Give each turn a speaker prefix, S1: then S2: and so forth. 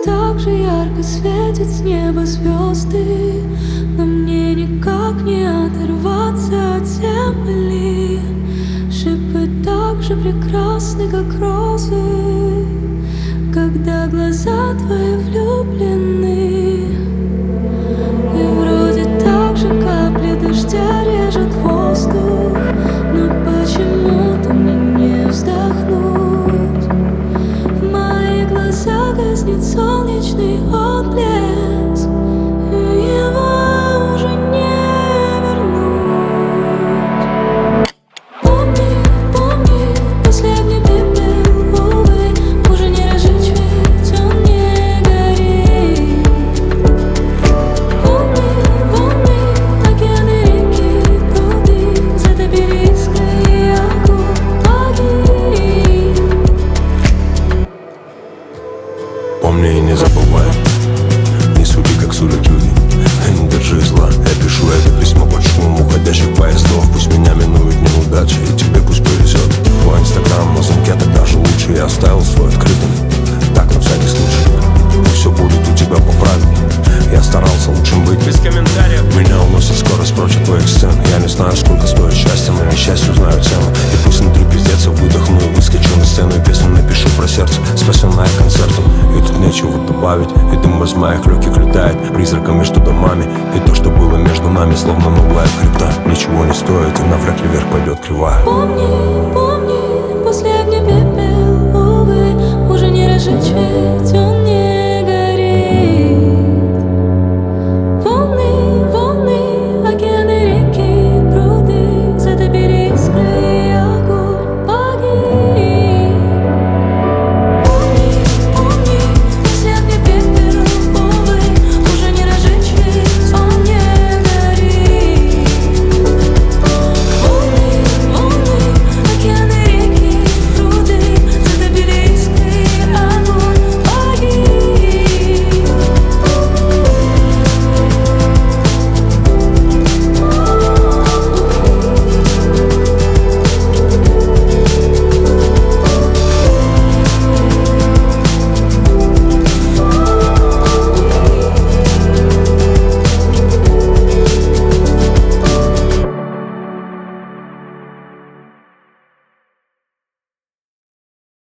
S1: так же ярко светят с неба звезды, но мне никак не оторваться от земли. Шипы так же прекрасны, как розы, когда глаза твои влюблены. И вроде так же капли дождя режет воздух, но почему-то мне не вздохнуть. В моих глазах гаснет солнечный отблеск, и его уже не вернуть. Помни, помни, последний пепел, увы, уже не разжечь, ведь он не горит. Помни, помни, океаны, реки, пруды затопили искры и огонь погиб.
S2: Помни и не забывай, не суди, как судят люди, и не держи зла. Я пишу это письмо под шумом уходящих поездов. Пусть меня минует неудача, и тебе пусть повезет. Твой инстаграм на замке так даже лучше. Я оставил свой открытым, так на всякий случай. Пусть все будет у тебя по правилам. Я старался лучшим быть, без комментариев. Меня уносит скорость прочь от твоих сцен. Я не знаю, сколько стоит счастье, но несчастью знаю цену. И пусть внутри пиздец, я выдохну и выскочу на сцену. И песню напишу про сердце, спасенное концертом. И тут нечего добавить, и дым из моих легких летает призраком между домами. И то, что было между нами, словно новая крипта, ничего не стоит, и навряд ли вверх пойдет кривая.
S1: Помни, помни, последний пепел.